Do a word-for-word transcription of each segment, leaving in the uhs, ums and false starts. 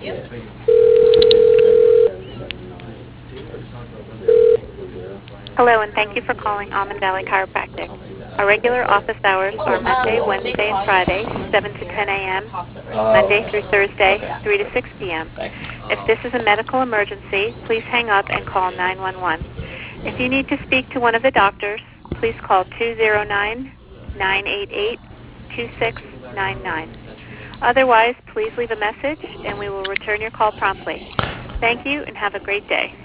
Hello, and thank you for calling Almond Valley Chiropractic. Our regular office hours are Monday, Wednesday, and Friday, seven to ten a.m., Monday through Thursday, three to six p.m. If this is a medical emergency, please hang up and call nine one one. If you need to speak to one of the doctors, please call two zero nine, nine eight eight, two six nine nine. Otherwise, please leave a message, and we will return your call promptly. Thank you, and have a great day.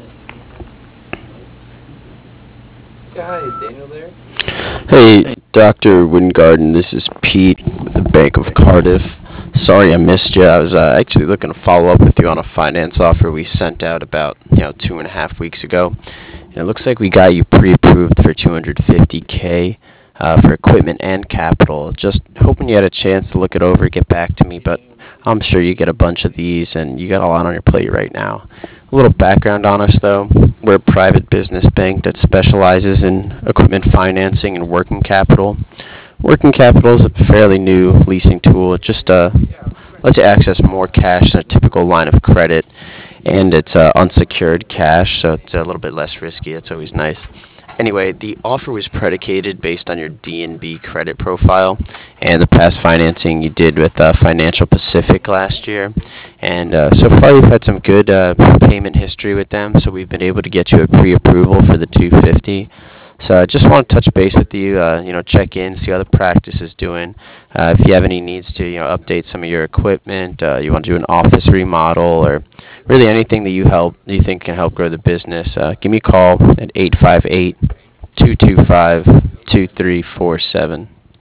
Hi, is Daniel there? Hey, Doctor Wingarden, this is Pete with the Bank of Cardiff. Sorry I missed you. I was uh, actually looking to follow up with you on a finance offer we sent out about, you know, two and a half weeks ago. And it looks like we got you pre-approved for two hundred fifty K uh, for equipment and capital. Just hoping you had a chance to look it over, get back to me, but I'm sure you get a bunch of these and you got a lot on your plate right now. A little background on us, though. We're a private business bank that specializes in equipment financing and working capital. Working capital is a fairly new leasing tool. It just uh, lets you access more cash than a typical line of credit, and it's uh, unsecured cash, so it's a little bit less risky. That's always nice. Anyway, the offer was predicated based on your D N B credit profile and the past financing you did with uh, Financial Pacific last year. And uh, so far, you've had some good uh, payment history with them, so we've been able to get you a pre-approval for the two hundred fifty. So I just want to touch base with you, uh, you know, check in, see how the practice is doing. Uh, if you have any needs to, you know, update some of your equipment, uh, you want to do an office remodel, or really anything that you help, you think can help grow the business, uh, give me a call at eight five eight, two two five, two three four seven.